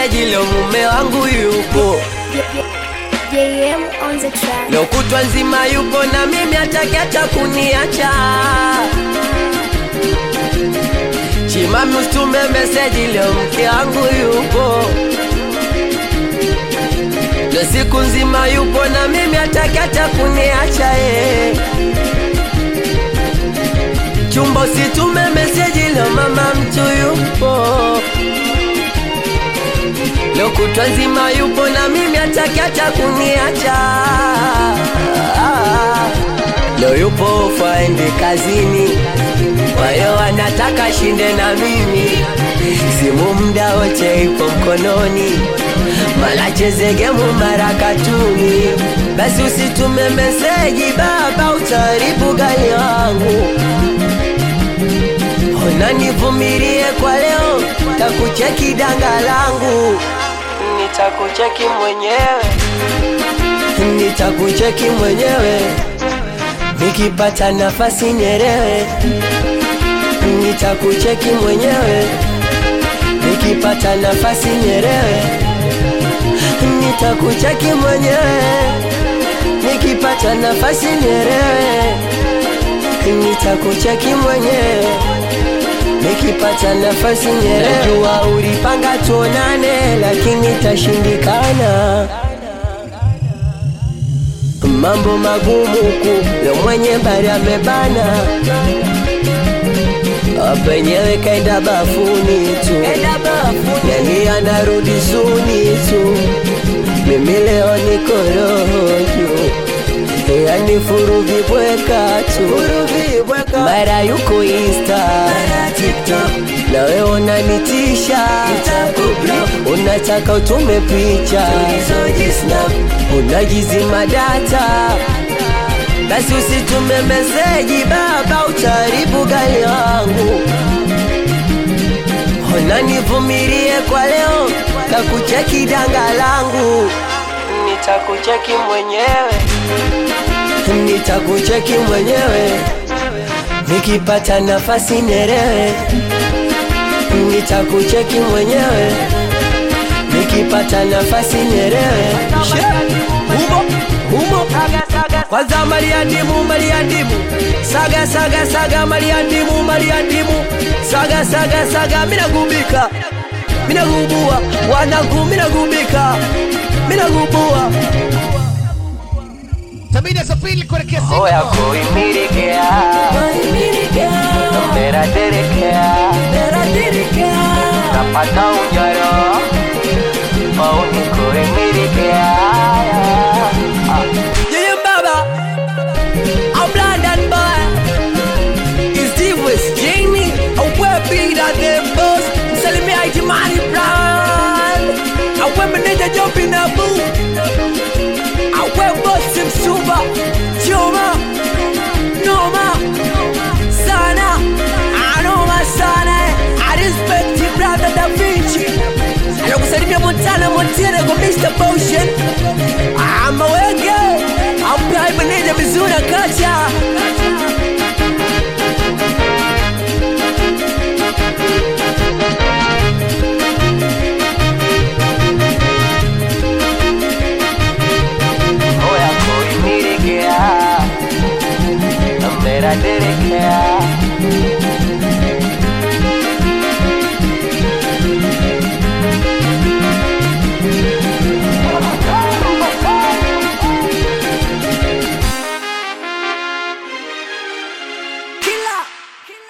meseji leo mume wangu yupo. JM on the track. Leo kutwa nzima yupo na mimi atakiacha kuniacha. Chimami usitume meseji leo mke wangu yupo. Leo siku nzima yupo na mimi atakiacha kuniacha Chumba usitume meseji leo mama mtu yupo. Leo kutwa nzima yupo na mimi atakiacha kuniacha. Leo yupo faende kazini, kwa hiyo anataka shinde na mimi. Simu mda wote ipo mkononi, mara cheze gemu mara katuni. Basi usitume meseji baba, utaharibu gari wangu. Ona nivumilie kwa leo, takucheki danga langu. Nitakucheki mwenyewe, nitakucheki mwenyewe, nikipata nafasi nyerewe. Nitakucheki mwenyewe, nikipata nafasi nyerewe. Nitakucheki mwenyewe, nikipata nafasi nyerewe. Nitakucheki mwenyewe, nikipata nafasi nyerewe. Najua ulipanga tuonane, lakini tashindikana. Mambo magumu huku, leo mwenye bari amebana. Penyewe kaenda bafuni tu, yani anarudi suni tu. Mimi leo niko roho juu, yani furuvi bweka tu. Mara yuko Insta, mara TikTok, na wewe unanitisha. Unataka utume picha, unajizima data. Basi usitume meseji baba, utaharibu gari wangu. Ona nivumilie kwa leo, takucheki danga langu. Nitakucheki mwenyewe, nitakucheki mwenyewe, nikipata nafasi nerewe. Nitakucheki mwenyewe, nikipata nafasi nerewe. Humo kwanza Mariadimu, saga saga saga Mariadimu, saga saga saga. Minagubika, minagubua, wanangu minagubika, minagubua. Tabidi asafiri kuelekea Singapore. Oya kuimirikea, mera derekea, napata unyaro, mauni kuimirikea. Yeah, baba, I'm London boy. It's Steve West, Jamie, I wear beat at the boss. Selling me IT money brand. I wear my ninja jump in a boot. I wear boss him super. Choma, Noma, Sana. I know my sana. I respect you, brother Da Vinci. I don't say me Montana, go Mr. Potion. I'm a way girl. I'm private ninja Mizuna Kacha. Oya kuimirikea, mera derekea.